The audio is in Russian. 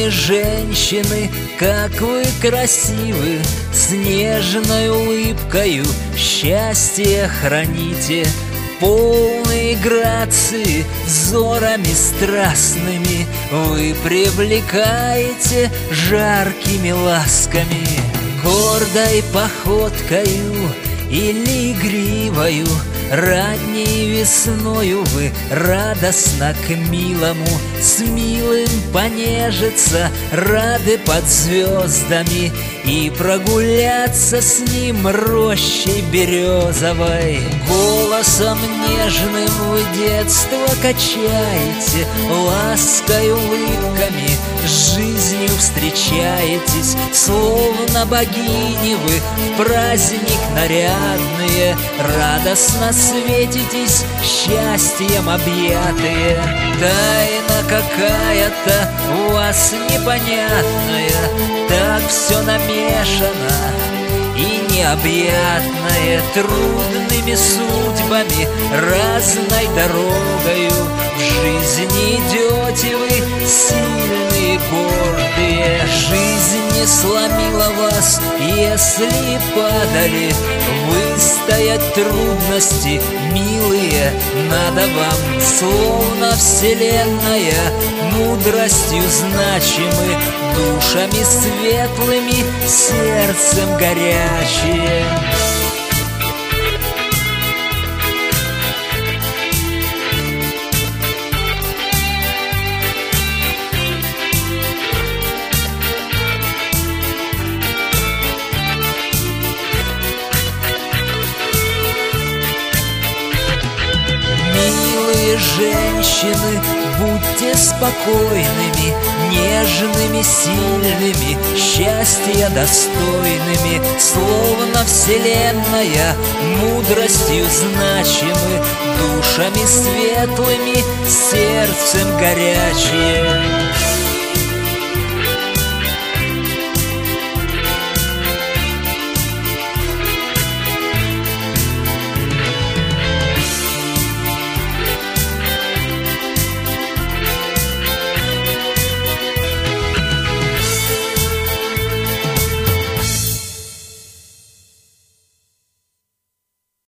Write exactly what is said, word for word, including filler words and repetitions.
Милые женщины, как вы красивы, с нежной улыбкою счастье храните. Полные грации, взорами страстными вы привлекаете жаркими ласками. Гордой походкою или игривою ранней весною вы радостно к милому, с милым понежиться, рады под звездами и прогуляться с ним рощей березовой. Голосом нежным вы детство качаете, лаской, улыбками с жизнью встречаетесь. Словно богини вы в праздник нарядные, радостно светитесь, счастьем объятые. Тайна какая-то у вас непонятная, так все намешано и необъятное, трудными судьбами, разной дорогою в жизни идете вы, сильные, гордые. Жизнь не сломила вас, если падали. Выстоять трудности, милые, надо вам. Словно вселенная, мудростью значимы, душами светлыми, сердцем горячие. Милые женщины, будьте спокойными, нежными, сильными, счастья достойными. Словно вселенная, мудростью значимы, душами светлыми, сердцем горячие.